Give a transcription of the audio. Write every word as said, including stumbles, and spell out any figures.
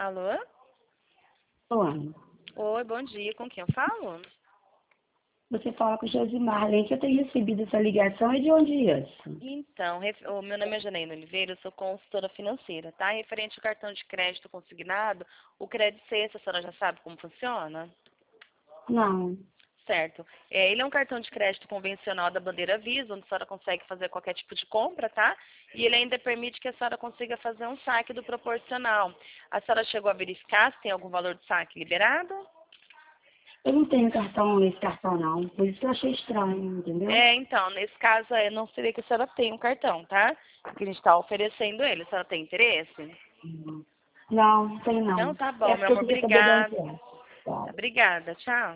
Alô? Oi, Oi, bom dia. Com quem eu falo? você fala com o Josimar, além que eu tenho recebido essa ligação, é de onde é isso? Então, ref- o meu nome é Janaína Oliveira, eu sou consultora financeira, tá? Referente ao cartão de crédito consignado, o Crédito Sexta, a senhora já sabe como funciona? Não, Certo. É, ele é um cartão de crédito convencional da bandeira Visa, onde a senhora consegue fazer qualquer tipo de compra, tá? E ele ainda permite que a senhora consiga fazer um saque do proporcional. A senhora chegou a verificar se tem algum valor de saque liberado? eu não tenho cartão, esse cartão não, por isso que eu achei estranho, entendeu? É, então, nesse caso, é, não seria que a senhora tem um cartão, tá? Que a gente está oferecendo ele. A senhora tem interesse? Uhum. Não, não tem Não, não. tá É bom, meu porque eu amor. queria saber de onde Obrigada. é. Tá. Obrigada. Tchau.